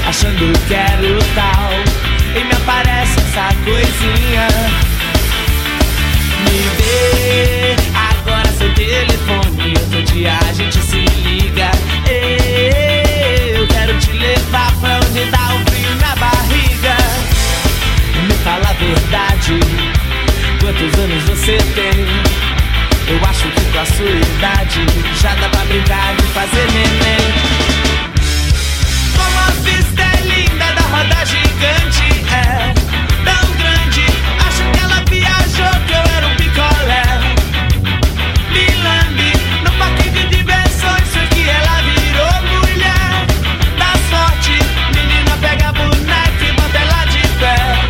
achando que era o tal, e me aparece essa coisinha. Me dê agora seu telefone, outro dia a gente se liga. Eu quero te levar pra onde dá o frio na barriga. Me fala a verdade, quantos anos você tem? Eu acho que com a sua idade já dá pra brincar de fazer neném. Como a vista é linda da roda gigante, é tão grande, acho que ela viajou que eu era um picolé. Me lambe no parque de diversões, foi que ela virou mulher. Dá sorte, menina, pega a boneca e bota ela de pé.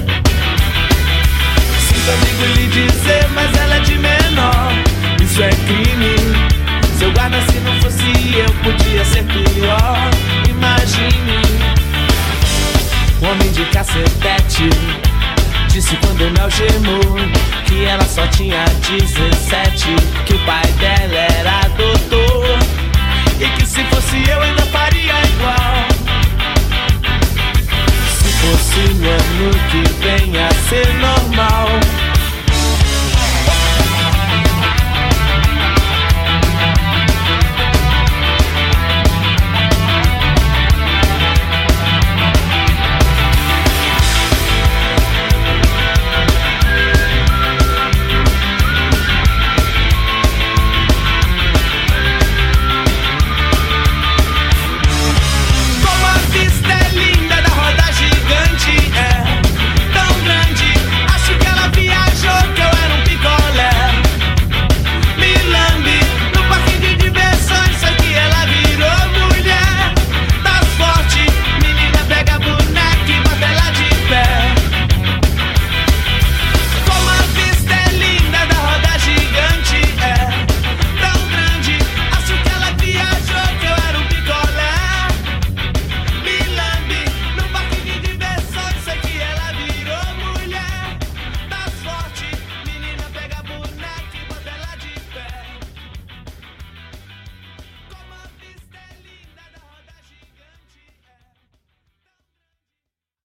Sinto amigo lhe dizer, mas ela é de menor, isso é crime. Seu guarda, se não fosse eu, podia ser pior. Imagine um homem de cacetete disse quando me algemou que ela só tinha 17, que o pai dela era doutor e que se fosse eu ainda faria igual. Se fosse no ano que vem a ser normal,